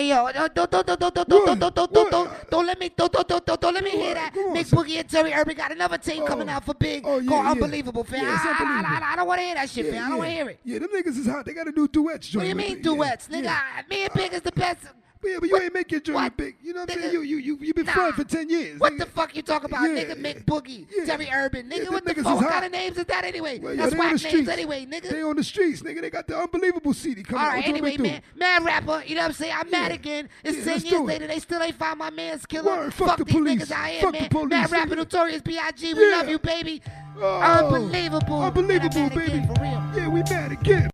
Hey yo, don't let me hear that. Mick Boogie and Terry Urban got another tape coming out for Big called Unbelievable, fam. I don't want to hear that shit, fam. I don't want to hear it. Yeah, them niggas is hot. They gotta do duets. What do you mean duets, nigga? Me and Big is the best. Yeah, but you ain't make your joint big. You know what I'm saying? You been friends for 10 years. What the fuck you talking about, nigga? Mick Boogie, Terry Urban, nigga. What the fuck? What kind of names is that anyway? That's whack names anyway, nigga. They on the streets, nigga. They got the Unbelievable CD coming out. All right, anyway, man. Mad rapper, you know what I'm saying? I'm mad again. It's 10 years later. They still ain't found my man's killer. Fuck these niggas out here, man. Mad rapper, Notorious B.I.G. We love you, baby. Unbelievable. Unbelievable, baby. For real. Yeah, we mad again.